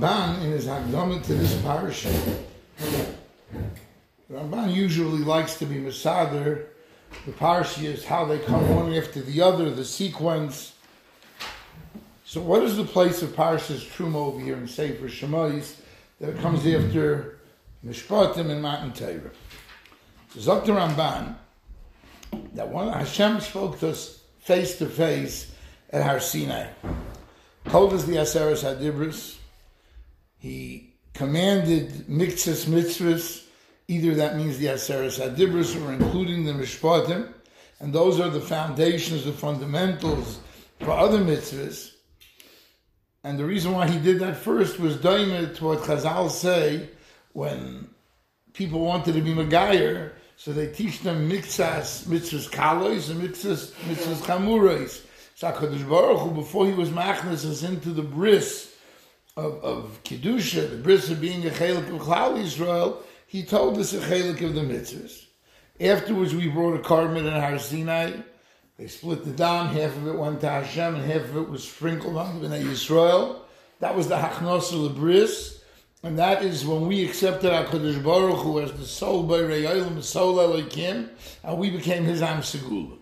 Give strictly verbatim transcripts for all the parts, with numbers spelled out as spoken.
Ramban, in his Hagdama to this parasha, Ramban usually likes to be Masader. The parasha is how they come one after the other, the sequence. So what is the place of Parashas Truma over here in Sefer Shemais that it comes after Mishpatim and Matan Torah? So Zok the Ramban, that when Hashem spoke to us face to face at Har Sinai, told us the Aseres HaDibros, he commanded Miktzas Mitzvahs, either that means the Aseres HaDibros or including the Mishpatim, and those are the foundations, the fundamentals for other mitzvahs. And the reason why he did that first was daimah to what Chazal say when people wanted to be Megayer, so they teach them mitzvahs, mitzvahs kalos, and mitzvahs, mitzvahs chamuros. So HaKadosh Baruch Hu, before he was machnas us into the bris of, of Kedusha, the bris of being a chelik of Klal Yisrael, he told us a chelik of the mitzvahs. Afterwards we brought a karmet in Har Sinai. They split the dam, half of it went to Hashem and half of it was sprinkled on the Bnei Yisrael. That was the Hachnosa Lebris. And that is when we accepted HaKadosh Baruch Hu as the soul by Re'olam, the soul Elokim, and we became his Am Segula.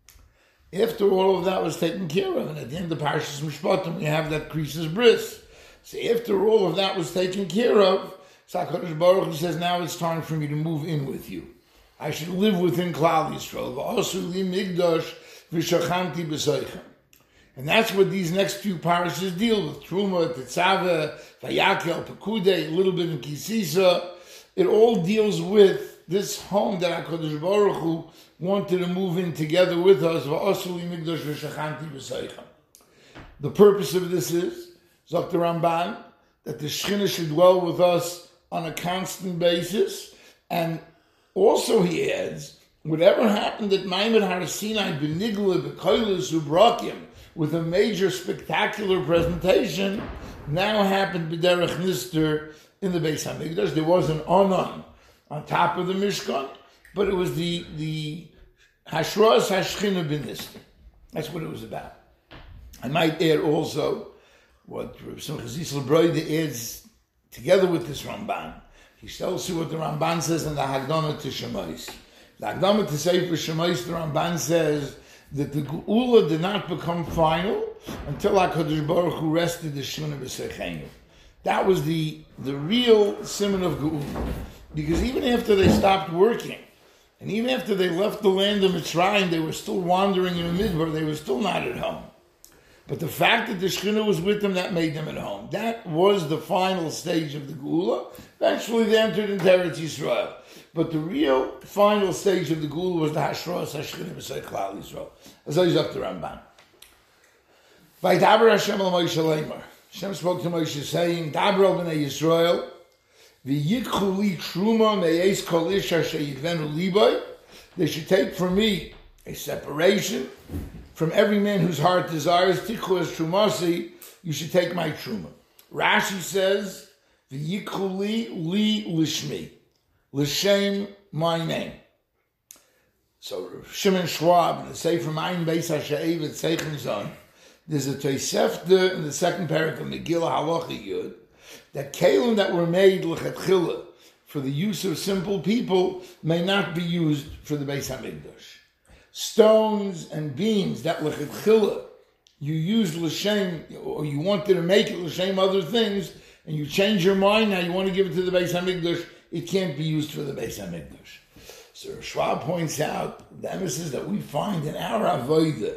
After all of that was taken care of, and at the end of Parashas Mishpatim, we have that Krisis Bris. So after all of that was taken care of, so HaKadosh Baruch Hu says, now it's time for me to move in with you. I should live within Klal Yisrael. V'asu li migdash v'shachanti b'soichem. And that's what these next few parashas deal with. Truma, Tetzaveh, Vayakel, Pekudei, a little bit in Kisisa. It all deals with this home that HaKadosh Baruch Hu wanted to move in together with us. V'asu li migdash v'shachanti b'soichem. The purpose of this is, Zok the Ramban, that the Shekhinah should dwell with us on a constant basis, and also, he adds, whatever happened at Maimon Har Sinai, Benigla, Bekoilis, Ubrakim, with a major spectacular presentation, now happened B'derech Nister in the Beis HaMikdash. There was an Onan on top of the Mishkan, but it was the, the Hashras Hashchina B'nister. That's what it was about. I might add also what Rav Simcha Zisel Broide adds together with this Ramban. He tells you what the Ramban says in the Hagdama to Shemais. The Hagdama to Sefer Shemais, the Ramban says that the Geula did not become final until HaKadosh Baruch Hu rested the Shuna B'Seichenu. That was the, the real simon of Geula. Because even after they stopped working, and even after they left the land of Mitzrayim, they were still wandering in the Midbar, they were still not at home. But the fact that the Shekhinah was with them, that made them at home. That was the final stage of the Geula. Eventually they entered into Eretz Yisrael. But the real final stage of the Geula was the Hashras HaShekhinah B'Sei Klal Yisrael. As I was up to Ramban. Vaydaber Hashem al Moshe Leimer. Hashem spoke to Moshe saying, Daber al B'nei Yisrael, V'yikchu li truma me'ez kol ish asher yidvenu libay. They should take from me a separation from every man whose heart desires, tikhu es trumasi, you should take my truma. Rashi says, v'yikhu li li lishmi, l'shem my name. So Shimon Schwab in the Sefer Mayin Beis HaShe'evet Seichen Zon, there's a Tosefta in the second parak of Megillah Halacha Yud that kelim that were made l'chatchila for the use of simple people may not be used for the Beis HaMikdash. Stones and beams that l'chatchila you use l'shem, or you wanted to make it l'shem other things, and you change your mind, now you want to give it to the Beis HaMikdash, it can't be used for the Beis HaMikdash. So Schwab points out the emphasis that we find in our Avodah,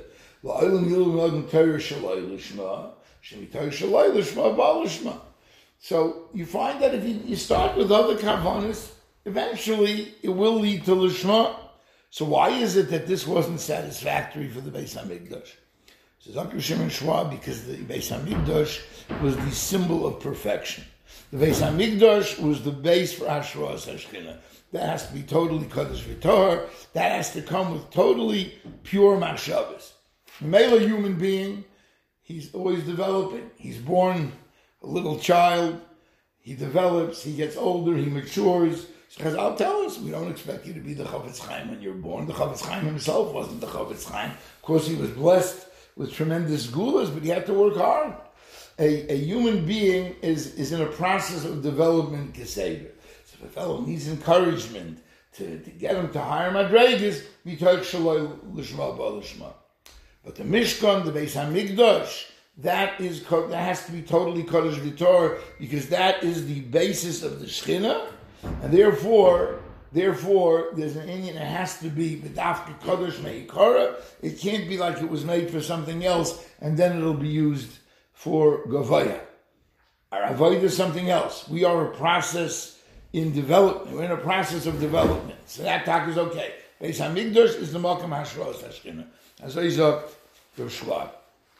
so you find that if you, you start with other kavanas, eventually it will lead to Lishma. So why is it that this wasn't satisfactory for the Beis HaMikdash? So Zakir Shimon Schwab, because the Beis HaMikdash was the symbol of perfection. The Beis HaMikdash was the base for Hashras HaShekhinah. That has to be totally Kodesh V'Torah. That has to come with totally pure machshavas. The male human being, he's always developing. He's born a little child. He develops. He gets older. He matures. Because I'll tell us, we don't expect you to be the Chafetz Chaim when you're born. The Chafetz Chaim himself wasn't the Chafetz Chaim. Of course, he was blessed with tremendous gulas, but he had to work hard. a, a human being is, is in a process of development Geseder. So if a fellow needs encouragement to, to get him to higher madregas, Mitoch Shaloi Lishma B'Lishma. But the Mishkan, the Beis HaMikdash, that is that has to be totally Kodesh V'Torah, because that is the basis of the Shechina, and therefore, therefore, there's an Indian. It has to be B'Dafka Kodesh Me'ikara. It can't be like it was made for something else, and then it'll be used for Gavaya. Our Avodah is something else. We are a process in development. We're in a process of development. So that talk is okay. Beis HaMikdash is the Malkam Hashros Hashchina. As I said, the Shloim.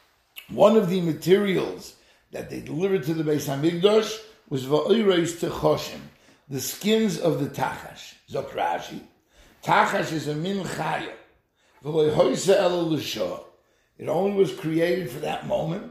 One of the materials that they delivered to the Beis HaMikdash was Va'oreis Techoshim, the skins of the Tachash. Zok Rashi. Tachash is a min chaya. V'lo hoyse elo l'shah. It only was created for that moment.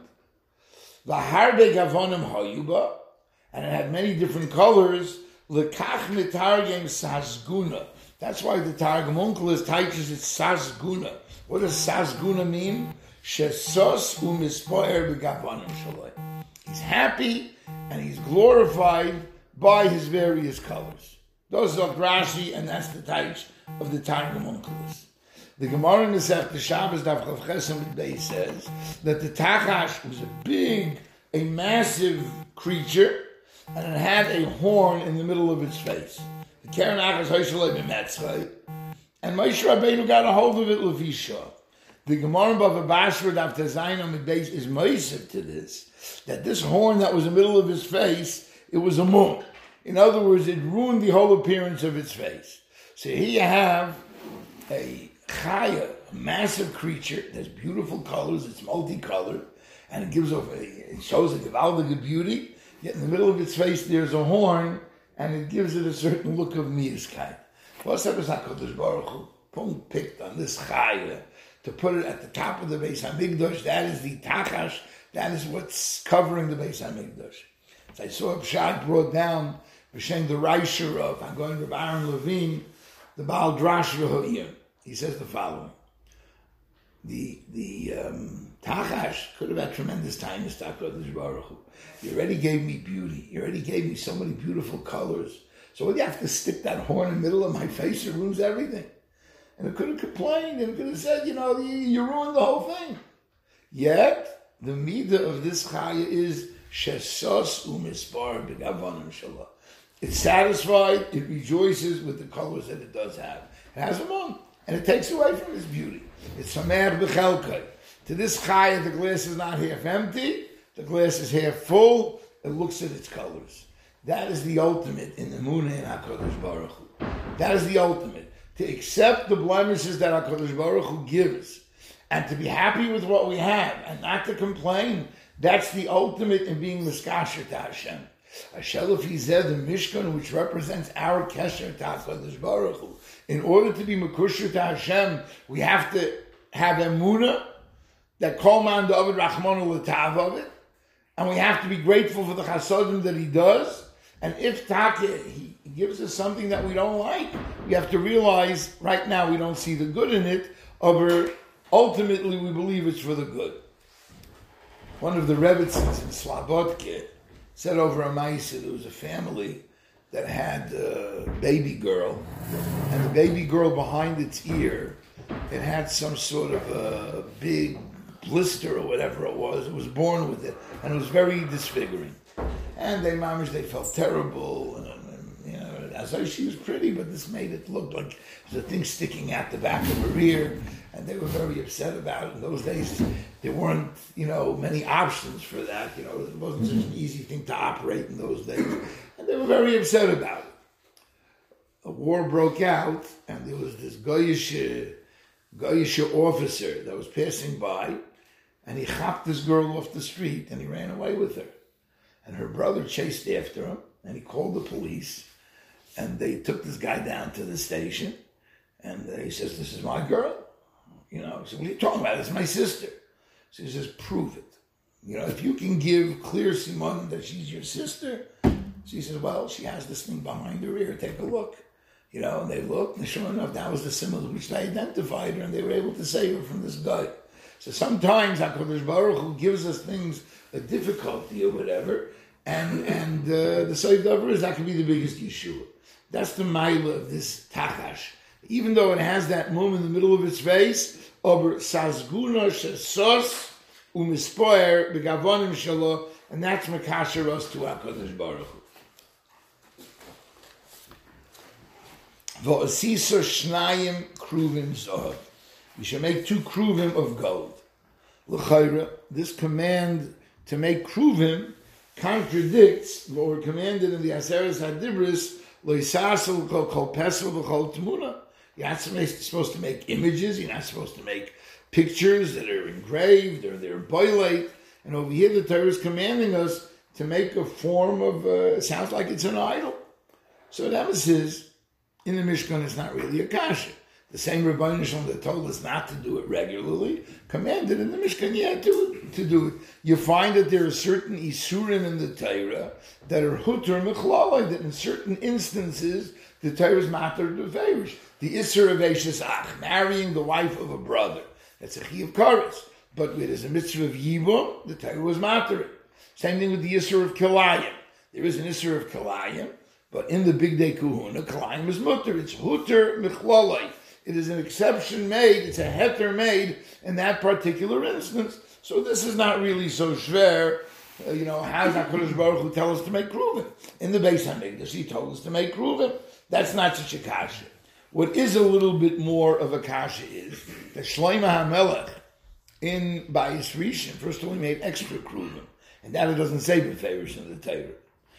V'harbe gavonim hayuba, and it had many different colors. L'kach mitargem sasguna. That's why the Targum Onkelos teaches it sasguna. What does sasguna mean? Shesos u'mispoer b'gavonim shaloi. He's happy and he's glorified by his various colors. Those are Rashi, and that's the taich of the Targum Onkelos. The Gemara in the Masechta Shabbos Daf Chav Chesed Beis says that the Tachash was a big, a massive creature, and it had a horn in the middle of its face. The Keren Achas Hoyshalei B'Metzchay, and Moshe Rabbeinu got a hold of it Levisha. The Gemara in Bava Basra Daf Tezayin Amid Beis is moisef to this, that this horn that was in the middle of his face, it was a moon. In other words, it ruined the whole appearance of its face. So here you have a chaya, a massive creature. It has beautiful colors. It's multicolored, and it gives off. A, it shows a gewaldige beauty. Yet in the middle of its face, there's a horn, and it gives it a certain look of miaskeit. What's up with Hakadosh Baruch Hu picked on this chaya to put it at the top of the Beis Hamikdash? That is the tachash. That is what's covering the Beis Hamikdash. So I saw a pshat brought down B'Shem the Reisher of I'm going to Aaron Levine, the Baal Drash V'Hoyim. He says the following: the the um, Tachash could have had tremendous time to start Kodesh Baruch Hu. He already gave me beauty. He already gave me so many beautiful colors. So what do you have to stick that horn in the middle of my face? It ruins everything. And it could have complained and it could have said, you know, you, you ruined the whole thing. Yet the midah of this chaya is shesos umispar b'gavonim shalah. It's satisfied. It rejoices with the colors that it does have. It has them on. And it takes away from its beauty. It's samer b'chelkai. To this chaya, the glass is not half empty. The glass is half full. It looks at its colors. That is the ultimate in the Emunah and HaKadosh Baruch Hu. That is the ultimate. To accept the blemishes that HaKadosh Baruch Hu gives, and to be happy with what we have, and not to complain, that's the ultimate in being miskasher to Hashem. Hashelef Yizeh, the Mishkan, which represents our kesher to HaKadosh Baruch Hu. In order to be mekusher to Hashem, we have to have emunah, that kol man David Rachmanu l'tav of it, and we have to be grateful for the chasodim that he does. And if Taka, he gives us something that we don't like, we have to realize right now we don't see the good in it, or ultimately we believe it's for the good. One of the Rebbitzins in Slobodka said over a Maisa, there was a family that had a baby girl, and the baby girl behind its ear, it had some sort of a big blister or whatever it was. It was born with it, and it was very disfiguring. And they, mamish, they felt terrible. And, and, you know, as though she was pretty, but this made it look like there's a thing sticking out the back of her ear, and they were very upset about it. In those days, there weren't, you know, many options for that. You know, it wasn't such an easy thing to operate in those days, and they were very upset about it. A war broke out, and there was this Goyish, Goyish officer that was passing by, and he chopped this girl off the street, and he ran away with her. And her brother chased after him, and he called the police, and they took this guy down to the station, and he says, "This is my girl." You know, he said, "What are you talking about? It's my sister." So he says, "Prove it. You know, if you can give clear simon that she's your sister." So he says, "Well, she has this thing behind her ear. Take a look." You know, and they looked, and sure enough, that was the symbol which they identified her, and they were able to save her from this guy. So sometimes HaKadosh Baruch Hu gives us things, a difficulty or whatever, and and uh, the Seif Davar is that can be the biggest Yeshua. That's the Maila of this Tachash. Even though it has that mum in the middle of its face, aber Sazguna Shesos Umispoer Begavonim Shalo, and that's Makasher us to HaKadosh Baruch Hu. V'osisa shnayim kruvim zohav. You should make two kruvim of gold. L'chayra, this command to make kruvim contradicts what were commanded in the Aseres Hadibris, loisasel kol kol pesel v'chol tmuna. You're not supposed to make images, you're not supposed to make pictures that are engraved or they're boilate. And over here the Torah is commanding us to make a form of, uh, it sounds like it's an idol. So that was his. In the Mishkan, it's not really a kasha. The same Rebbeinu Shalom that told us not to do it regularly, commanded in the Mishkan, yeah, to, to do it. You find that there are certain Isurim in the Torah that are Hutur Mechlala, that in certain instances, the Torah is Matar Beferish. The Isur of Eishes Ach, marrying the wife of a brother. That's a Chi of Karas. But it is a mitzvah of Yibum, the Torah was Matar. Same thing with the Isur of Kilayim. There is an Isur of Kilayim. But in the Big Day Kuhuna, Kalayim is mutter. It's huter michlolai. It is an exception made. It's a heter made in that particular instance. So this is not really so schwer. Uh, you know, how does HaKadosh Baruch Hu tell us to make kruvim? In the Beis HaMikdash, he told us to make kruvim. That's not such a kasha. What is a little bit more of a kasha is that Shlomo HaMelech in Bayis Rishon, first of all, he made extra kruvim. And that it doesn't say beferish in the Torah.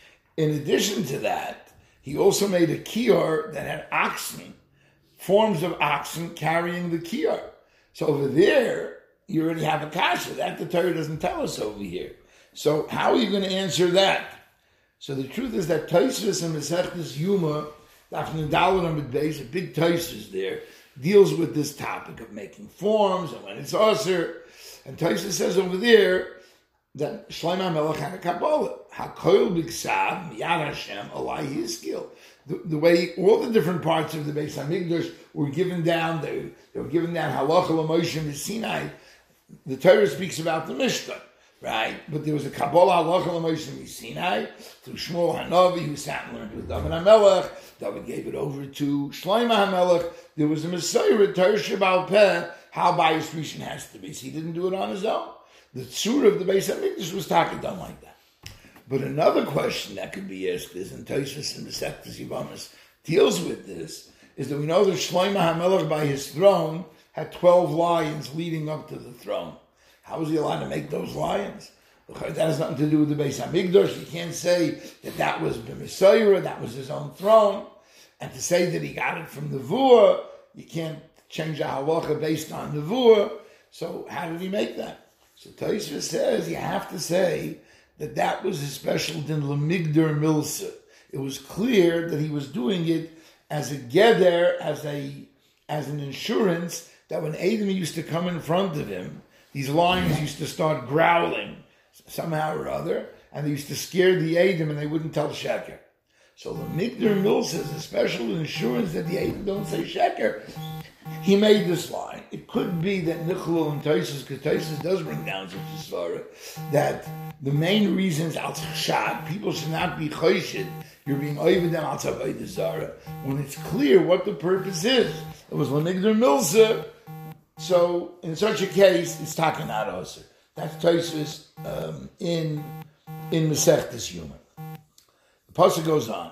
In addition to that, he also made a kior that had oxen, forms of oxen carrying the kior. So over there, you already have a kasha. That the Torah doesn't tell us over here. So how are you going to answer that? So the truth is that Tosfos and Masechtas Yuma, Daf Daled Amud Beis, a big Tosfos there, deals with this topic of making forms and when it's usher. And Tosfos says over there that Shlomo HaMelech had a Kabbalah. HaKoil B'Ksav, Miyad Hashem, Alai Yizkil. The, the way all the different parts of the Beis HaMikdash were given down, they, they were given down Halacha L'Moshe Sinai. The Torah speaks about the Mishkan, right? But there was a Kabbalah Halacha L'Moshe Sinai through Shmuel HaNavi, who sat and learned with David HaMelech. David gave it over to Shlomo HaMelech. There was a Messiah, Torah Shebal Peh, how Bayis Rishon has to be. So he didn't do it on his own. The tzura of the Beis HaMikdash was talking done like that. But another question that could be asked is, and Tosfos and the Masechtas Yevamos deals with this, is that we know that Shlomo HaMelech by his throne had twelve lions leading up to the throne. How was he allowed to make those lions? That has nothing to do with the Beis HaMikdash. You can't say that that was B'Mesayra, that was his own throne. And to say that he got it from Nevuah, you can't change a halacha based on Nevuah. So how did he make that? So Tosfos says you have to say that that was a special din lemigdar milsa. It was clear that he was doing it as a geder, as a as an insurance that when Adam used to come in front of him, these lions used to start growling somehow or other, and they used to scare the Adam and they wouldn't tell sheker. So the Migdar Milsa is a special insurance that the Adam don't say sheker. He made this line. It could be that Nicholol and Tosfos, because Tosfos does bring down such a svara, that the main reasons al chashad, people should not be choshid, you're being over them al tzavay zara, when it's clear what the purpose is. It was Lamigdar Milsa, so in such a case, it's takanat oser. That's Tosfos um, in in Masechtas Yuma. The pasuk goes on.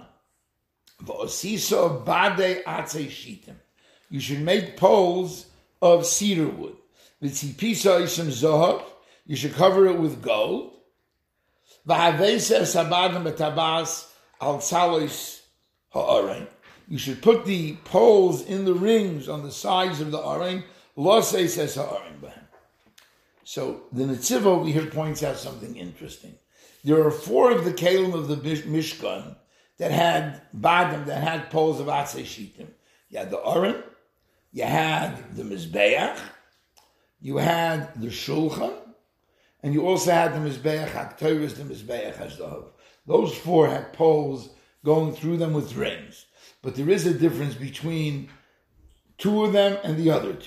V'osiso bade atzei shitim. You should make poles of cedar wood. V'tzipisa isem zohar. You should cover it with gold. V'havesa sabadam betabas al tzalos ha'arein. You should put the poles in the rings on the sides of the arein. Lo says ha'arein b'hem. So the Netziv over here points out something interesting. There are four of the kelim of the Mishkan that had badam, that had poles of atzei shitim. You had the arein. You had the Mizbeach, you had the Shulchan, and you also had the Mizbeach HaKtoros, the Mizbeach HaZahav. Those four had poles going through them with rings. But there is a difference between two of them and the other two.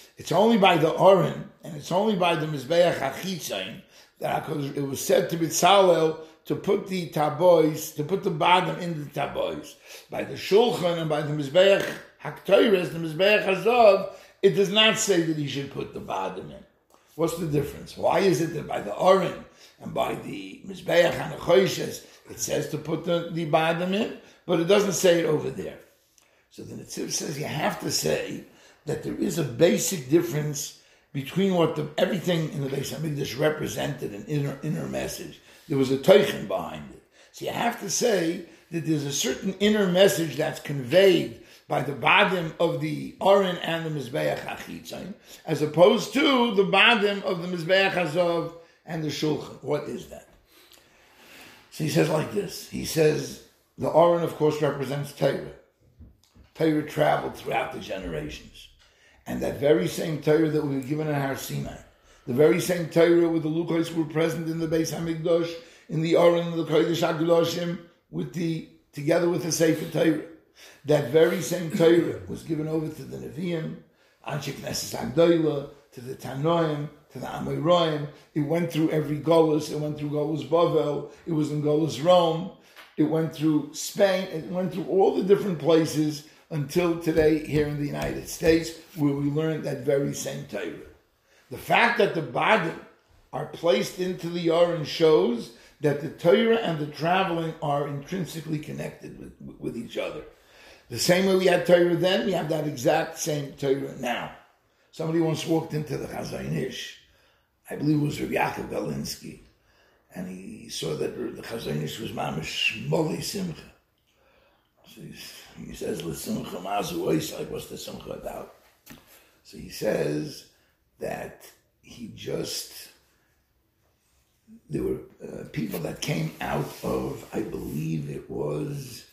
It's only by the Oren, and it's only by the Mizbeach HaChitzain, that it was said to B'Tzalel to put the tabois, to put the bottom in the tabois. By the Shulchan and by the Mizbeach HaKtoires, the Mizbeach HaZav, it does not say that he should put the bottom in. What's the difference? Why is it that by the Oren and by the Mizbeach HaNechoshes, it says to put the, the bottom in, but it doesn't say it over there? So the Netziv says you have to say that there is a basic difference between what the, everything in the Beis HaMikdash represented, an inner inner message. There was a teichen behind it. So you have to say that there's a certain inner message that's conveyed by the bottom of the Oren and the Mizbeach HaChitzain, as opposed to the bottom of the Mizbeach HaZav and the Shulchan. What is that? So he says like this. He says, the Oren, of course, represents Torah. Torah traveled throughout the generations. And that very same Torah that we were given in Har Sinai, the very same Torah with the Luchos were present in the Beis HaMikdash, in the Oren, the Kodesh HaGedoshim, with the, together with the Sefer Torah. That very same Torah was given over to the Nevi'im, Anshe Knesset HaGdolah, to the Tanoim, to the Amoraim. It went through every Golus. It went through Golus Bavel. It was in Golus Rome. It went through Spain. It went through all the different places until today here in the United States, where we learned that very same Torah. The fact that the Badim are placed into the Oren shows that the Torah and the traveling are intrinsically connected with, with each other. The same way we had Torah then, we have that exact same Torah now. Somebody once walked into the Chazon Ish, I believe it was Rabbi Yaakov Galinsky, and he saw that the Chazon Ish was Mamish Molei Simcha. So he says, "L'simcha mazu ois," like, what's the simcha about? So he says that he just, there were uh, people that came out of, I believe it was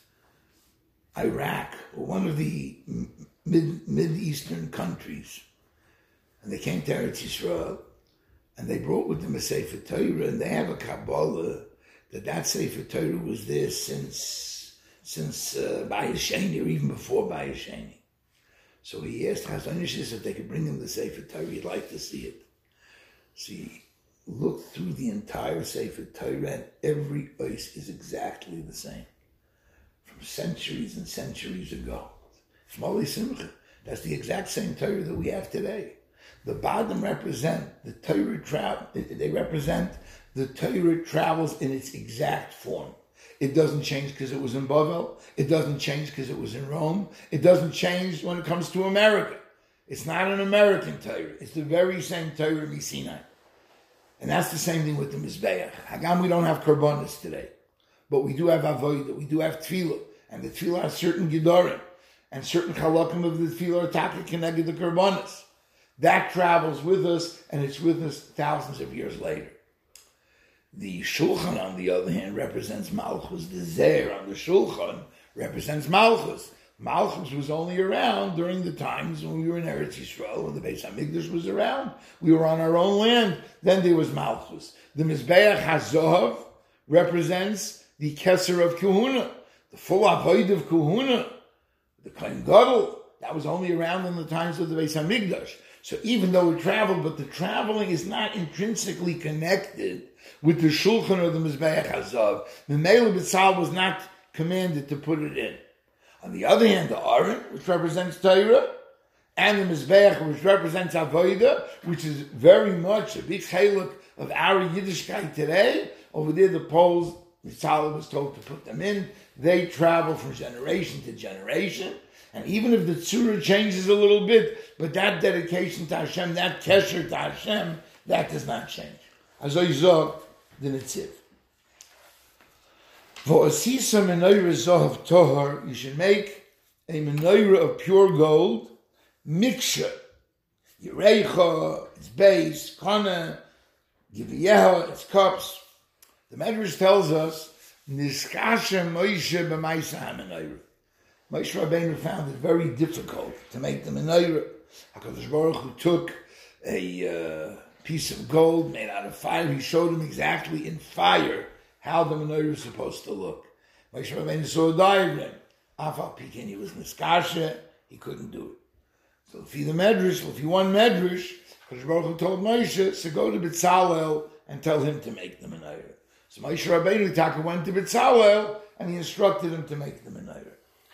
Iraq, or one of the mid, mid-eastern countries, and they came to Eretz Yisrael, and they brought with them a Sefer Torah, and they have a Kabbalah that that Sefer Torah was there since since uh, Bayis Sheni, or even before Bayis Sheni. So he asked Chazon Ish if they could bring him the Sefer Torah. He'd like to see it. So he looked through the entire Sefer Torah, and every ois is exactly the same, from centuries and centuries ago. Molei Simcha. That's the exact same Torah that we have today. The Badim represent the Torah travel. They represent the Torah travels in its exact form. It doesn't change because it was in Bavel. It doesn't change because it was in Rome. It doesn't change when it comes to America. It's not an American Torah. It's the very same Torah in Sinai. And that's the same thing with the Mizbeach. Hagam, we don't have Korbanos today. But we do have Avodah. We do have Tefillah. And the Tefillah has certain Gedorim. And certain Chalakim of the Tefillah are Taka Keneged the Korbanos. That travels with us, and it's with us thousands of years later. The Shulchan, on the other hand, represents Malchus. The Zer on the Shulchan represents Malchus. Malchus was only around during the times when we were in Eretz Yisrael, when the Beis HaMikdash was around. We were on our own land. Then there was Malchus. The Mizbeach HaZahav represents the Keser of Kahuna, the full avoid of Kahuna, the Kohen Gadol. That was only around in the times of the Beis HaMikdash. So even though we traveled, but the traveling is not intrinsically connected with the Shulchan or the Mizbeach HaZav. The Mele B'Tzal was not commanded to put it in. On the other hand, the Aron, which represents Torah, and the Mizbeach, which represents Avodah, which is very much a big chiluk of our Yiddishkeit today. Over there, the Poles, B'Tzal was told to put them in. They travel from generation to generation. And even if the tzura changes a little bit, but that dedication to Hashem, that kesher to Hashem, that does not change. As I saw, the Netziv. For a sisa menorah zahav tohar, you should make a menorah of pure gold, miksha, yireicha, its base, kana, giviyeha, its cups. The Medrash tells us, niskasha Moshe b'maisa ha-menorah. Moshe Rabbeinu found it very difficult to make the menorah. HaKadosh Baruch Hu took a uh, piece of gold made out of fire. He showed him exactly in fire how the menorah is supposed to look. Moshe Rabbeinu saw a diagram. Afal Pikin, he was niskasha, he couldn't do it. So Lefi the Medrash, Lefi one Medrash, Kodesh Baruch Hu told Moshe, so go to B'Tzalel and tell him to make the menorah. So Moshe Rabbeinu Taka went to B'Tzalel and he instructed him to make the menorah.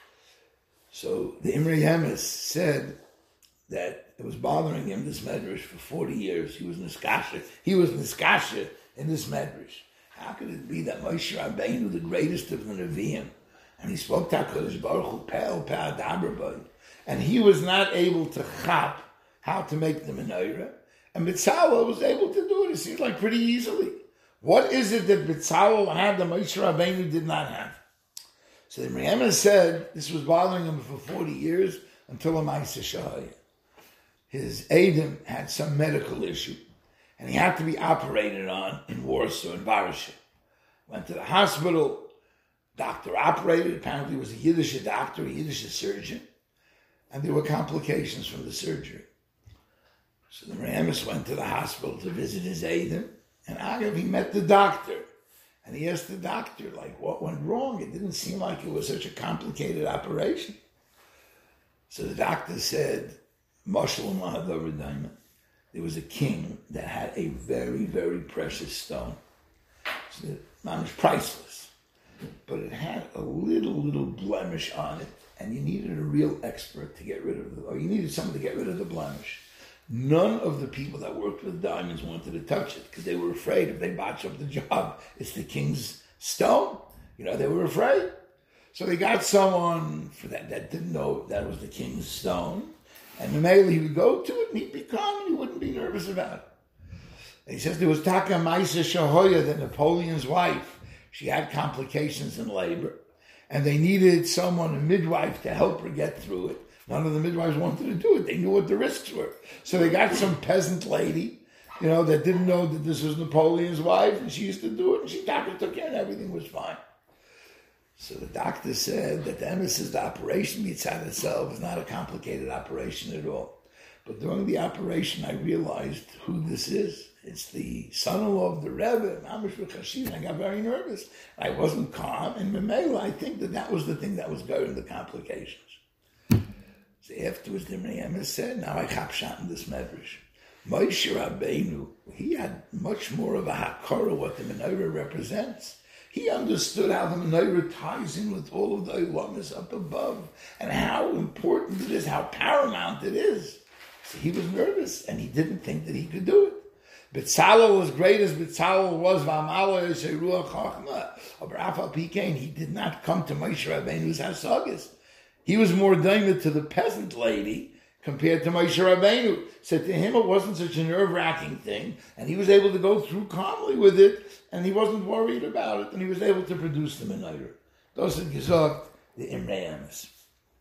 So the Imrei Emes said that it was bothering him, this medrash, for forty years. He was niskasha. He was niskasha in this medrash. How could it be that Moshe Rabbeinu, the greatest of the Nevi'im, and he spoke to HaKadosh Baruch Hu, Pe'el Pe'adabrabay, and he was not able to chap how to make the menorah, and B'Tzalel was able to do it, it seems like pretty easily. What is it that B'Tzalel had that Moshe Rabbeinu did not have? So the Rebbe said this was bothering him for forty years until a Ma'aseh Shahaya. His Adam had some medical issue, and he had to be operated on in Warsaw, in Warsaw. Went to the hospital, doctor operated, apparently he was a Yiddish doctor, a Yiddish surgeon, and there were complications from the surgery. So the Ramis went to the hospital to visit his Adam, and Agav, he met the doctor. And he asked the doctor, like, what went wrong? It didn't seem like it was such a complicated operation. So the doctor said, Mashal Mahadavar Daima, there was a king that had a very, very precious stone. So it was priceless. But it had a little, little blemish on it, and you needed a real expert to get rid of it, or you needed someone to get rid of the blemish. None of the people that worked with diamonds wanted to touch it because they were afraid if they botch up the job, it's the king's stone. You know, they were afraid. So they got someone for that that didn't know that was the king's stone. And the male, he would go to it and he'd be calm and he wouldn't be nervous about it. And he says there was Taka Ma'aseh Shahoya, that Napoleon's wife, she had complications in labor. And they needed someone, a midwife, to help her get through it. None of the midwives wanted to do it. They knew what the risks were. So they got some peasant lady, you know, that didn't know that this was Napoleon's wife, and she used to do it, and she doctor took care, and everything was fine. So the doctor said that the emissary's operation mitzad itself is not a complicated operation at all. But during the operation, I realized who this is. It's the son-in-law of the Rebbe, Mamish B'Chashiv. I got very nervous. I wasn't calm, and Memela, I think that that was the thing that was going the complications. So afterwards, the Rebbe said, now I chap shot in this medrash. Moshe Rabbeinu, he had much more of a hakara what the menorah represents. He understood how the menorah ties in with all of the ilamas up above, and how important it is, how paramount it is. So he was nervous, and he didn't think that he could do it. B'Tzalel, as great as B'Tzalel was, V'amala Yisei Ruach Chachma, Abraham Pikain, he did not come to Moshe Rabbeinu's hasagas. He was more daimah to the peasant lady compared to Moshe Rabbeinu. So to him it wasn't such a nerve-wracking thing, and he was able to go through calmly with it, and he wasn't worried about it, and he was able to produce the menorah. Those are gesagt, the Imrei Emes.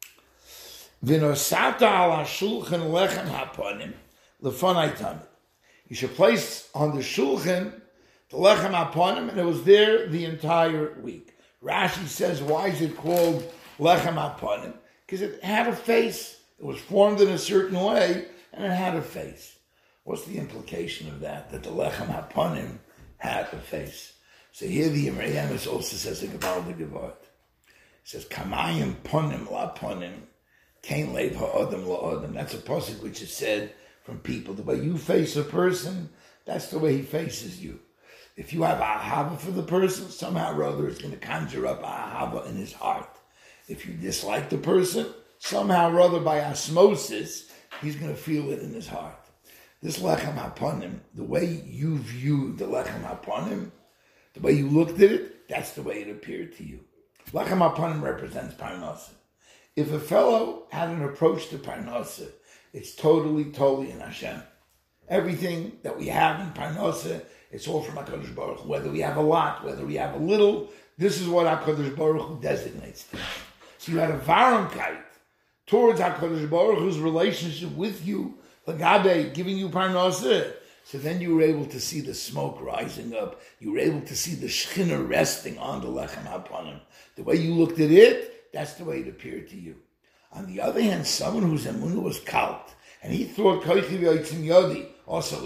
V'nosata ala shulchan lechem haponim lefonai tamid. You should place on the shulchan the lechem haponim, and it was there the entire week. Rashi says, why is it called lechem haponim? Because it had a face. It was formed in a certain way, and it had a face. What's the implication of that? That the lechem haponim had a face. So here the Imrei Emes also says a Gevaldig Gevart. It says, Kamayim ponim la ponim, kain leiv ha'odem la'odem. That's a pasuk which is said from people. The way you face a person, that's the way he faces you. If you have ahava for the person, somehow or other it's going to conjure up ahava in his heart. If you dislike the person, somehow or other by osmosis, he's going to feel it in his heart. This lechem haponim, the way you viewed the lechem haponim, the way you looked at it, that's the way it appeared to you. Lechem haponim represents parnasa. If a fellow had an approach to parnasa, it's totally, totally in Hashem. Everything that we have in parnasa, it's all from HaKadosh Baruch Hu. Whether we have a lot, whether we have a little, this is what HaKadosh Baruch Hu designates things. So you had a varumkeit towards HaKadosh Baruch Hu's relationship with you, Lagabe, giving you parnasa. So then you were able to see the smoke rising up. You were able to see the Shekhinah resting on the lechem haponim. The way you looked at it, that's the way it appeared to you. On the other hand, someone whose emunah was kalt, and he thought, also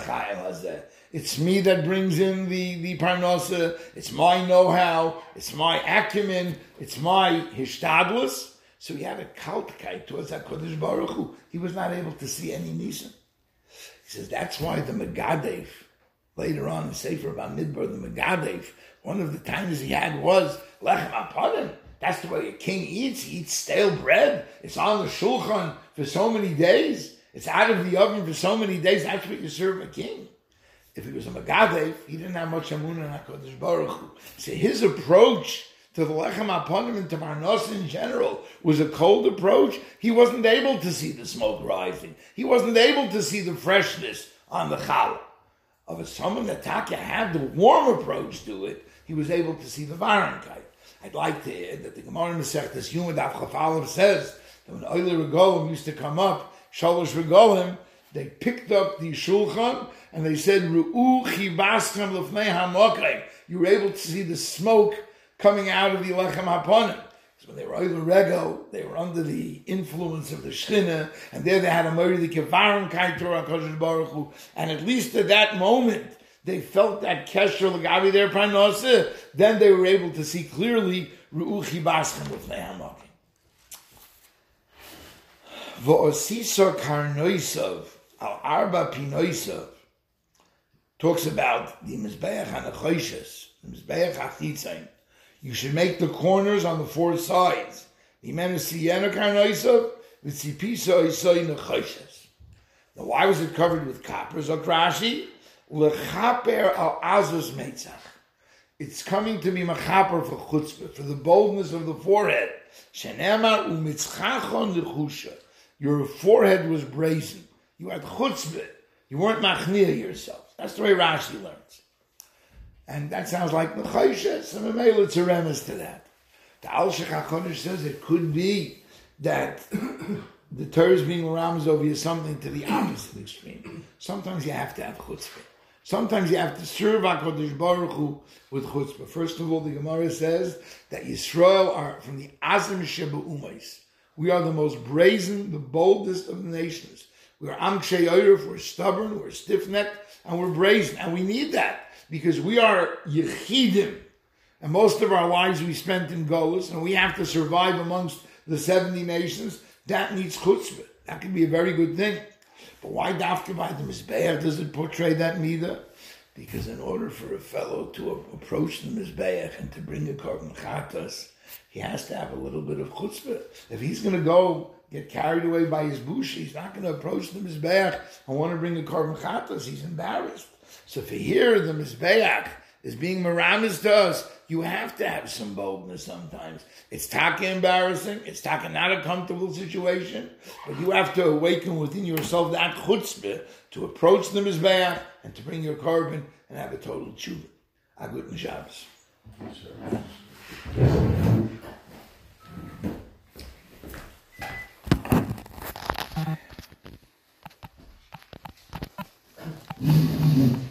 it's me that brings in the, the parnasa, it's my know-how, it's my acumen, it's my hishtadlus. So he had a kaltkeit towards HaKadosh Baruch Hu. He was not able to see any nisim. He says that's why the Megadev, later on in Sefer Bamidbar, the Megadev, one of the times he had was lechem apanim. That's the way a king eats. He eats stale bread. It's on the shulchan for so many days. It's out of the oven for so many days. That's what you serve a king. If he was a Megadev, he didn't have much amunah in HaKadosh Baruch Hu. So his approach to the lechem apanim and to Parnos in general was a cold approach. He wasn't able to see the smoke rising. He wasn't able to see the freshness on the challah. Of a someone that Taka had the warm approach to it, he was able to see the varankai. I'd like to add that the Gemara in Masechtas Yuma Daf Chaf Aleph says that when Oile Regolim used to come up, Shalosh Regolim, they picked up the shulchan and they said, Ru'u chibaschem lefnei hamokrei. You were able to see the smoke coming out of the lechem haponim. So when they were Oile Rego, they were under the influence of the Shechina, and there they had a Mori the Kevarim Kai Torah HaKadosh Baruch Hu, and at least at that moment, they felt that kesher l'gavi their parnasa. Then they were able to see clearly Ru'u chibaschem lefnei hamokrei. V'osisa karnoisav al arba pinoisav talks about the mizbeach hanachoshes, the mizbeach achitzayin. You should make the corners on the four sides. Now, why was it covered with copper? Zokrashi, lechaper al azus meitzach. It's coming to be machaper for chutzpah, for the boldness of the forehead. Shenema umitzchachon lechusha. Your forehead was brazen. You had chutzpah. You weren't machniah yourself. That's the way Rashi learns. And that sounds like Mechayshas, and Mamela it's a remiss to that. The Al Shech HaKodesh says it could be that the Torah is being Ramzov is something to the opposite extreme. Sometimes you have to have chutzpah. Sometimes you have to serve HaKodesh Baruch Hu with chutzpah. First of all, the Gemara says that Yisrael are from the Azim Sheba Umais. We are the most brazen, the boldest of the nations. We are Am Kshei Oiref, we're stubborn, we're stiff-necked, and we're brazen. And we need that. Because we are Yechidim, and most of our lives we spent in Golus, and we have to survive amongst the seventy nations. That needs chutzpah. That can be a very good thing. But why dafka by the Mizbeach does it portray that midah? Because in order for a fellow to approach the Mizbeach and to bring a korban chatas, he has to have a little bit of chutzpah. If he's going to go get carried away by his bush, he's not going to approach the Mizbeach and want to bring a korban chatas. He's embarrassed. So for here, the Mizbeach is being meramis to us. You have to have some boldness sometimes. It's taka embarrassing. It's taka not a comfortable situation. But you have to awaken within yourself that chutzpah to approach the Mizbeach and to bring your korban and have a total tshuva. A good Shabbos. Mm-hmm.